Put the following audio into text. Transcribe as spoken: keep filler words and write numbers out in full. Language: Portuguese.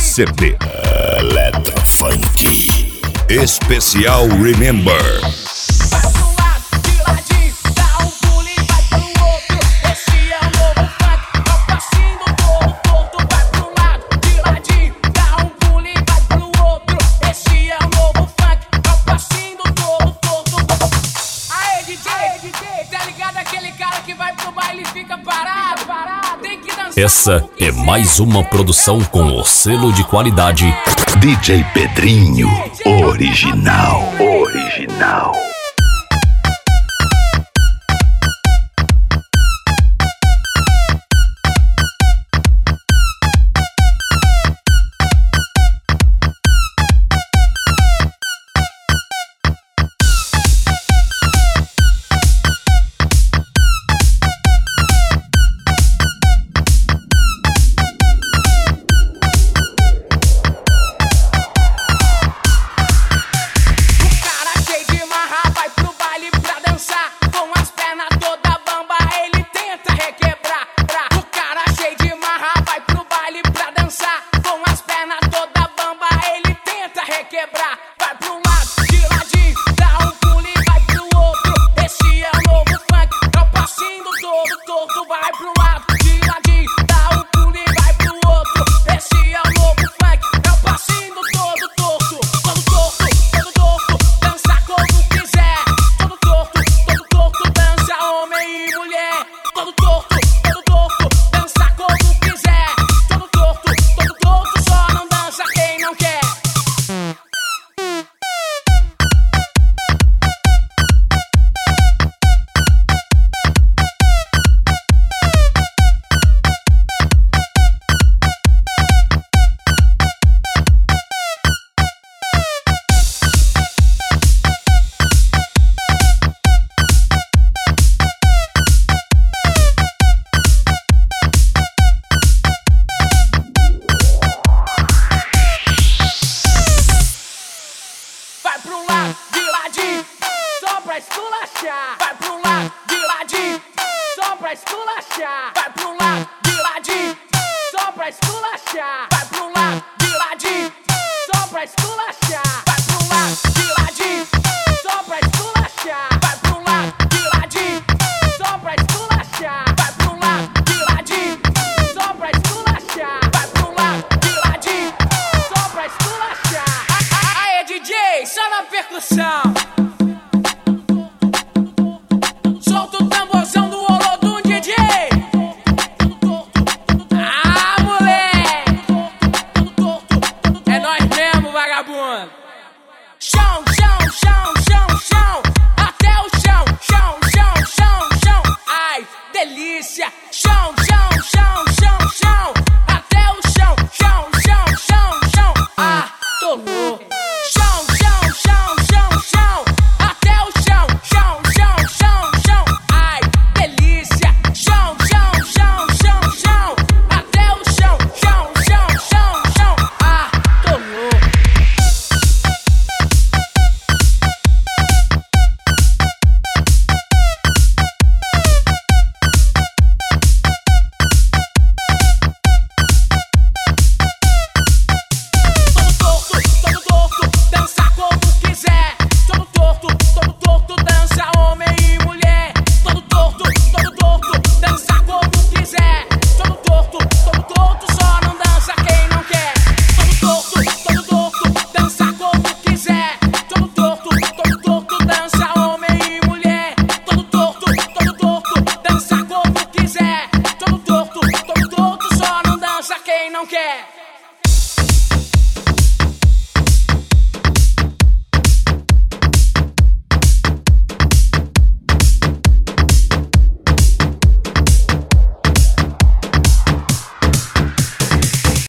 C D. Eletrofunk Especial Remember. Essa é mais uma produção com o selo de qualidade D J Pedrinho Original. Original. Vai pro lado, de ladinho, só pra esculachar. Vai pro lado, de ladinho, só pra esculachar. Vai pro lado, de ladinho, só pra esculachar. Vai pro lado, de ladinho, só pra esculachar. Vai pro lado, de ladinho, só pra esculachar. Vai pro lado, de ladinho, só pra esculachar. Vai pro lado, de ladinho, só pra esculachar. Aê, D J, só na percussão. Chão, chão, chão, chão, chão, até o chão, chão, chão, chão, chão, ai, delícia. Chão, chão, chão, chão, chão, até o chão, chão, chão, chão, chão, ah, tô louco. Chão, chão, chão, chão, chão, até o chão, chão, chão, chão, chão, ai, delícia. Chão, chão, chão, chão, chão, até o chão, chão, chão, chão, chão, ah, tô louco. Quem não quer?